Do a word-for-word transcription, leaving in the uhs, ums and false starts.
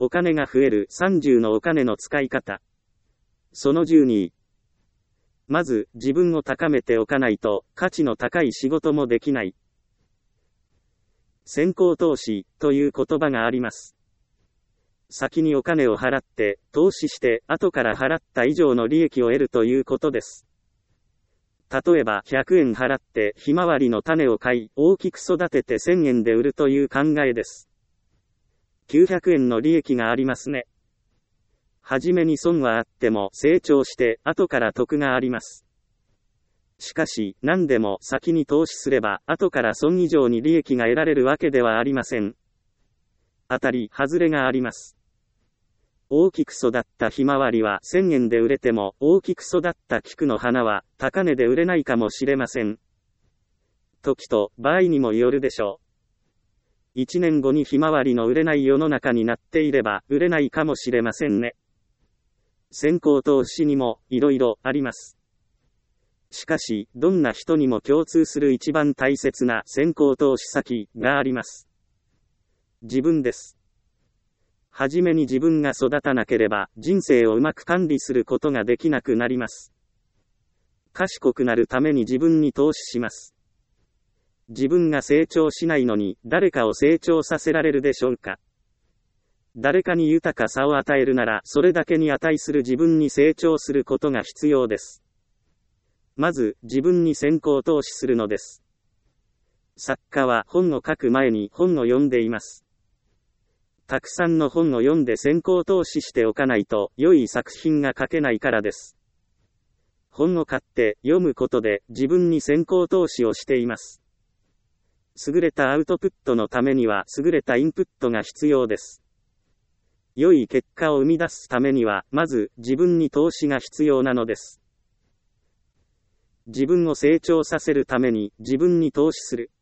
お金が増えるさんじゅうのお金の使い方。そのじゅうに。まず、自分を高めておかないと、価値の高い仕事もできない。先行投資、という言葉があります。先にお金を払って、投資して、後から払った以上の利益を得るということです。例えば、ひゃくえん払って、ひまわりの種を買い、大きく育ててせんえんで売るという考えです。きゅうひゃくえんの利益がありますね。はじめに損はあっても成長して後から得があります。しかし何でも先に投資すれば後から損以上に利益が得られるわけではありません。当たり外れがあります。大きく育ったひまわりはせんえんで売れても大きく育った菊の花は高値で売れないかもしれません。時と場合にもよるでしょう。いちねんごにひまわりの売れない世の中になっていれば売れないかもしれませんね。先行投資にもいろいろあります。しかし、どんな人にも共通する一番大切な先行投資先があります。自分です。はじめに自分が育たなければ人生をうまく管理することができなくなります。賢くなるために自分に投資します。自分が成長しないのに誰かを成長させられるでしょうか。誰かに豊かさを与えるならそれだけに値する自分に成長することが必要です。まず自分に先行投資するのです。作家は本を書く前に本を読んでいます。たくさんの本を読んで先行投資しておかないと良い作品が書けないからです。本を買って読むことで自分に先行投資をしています。優れたアウトプットのためには優れたインプットが必要です。良い結果を生み出すためにはまず自分に投資が必要なのです。自分を成長させるために自分に投資する。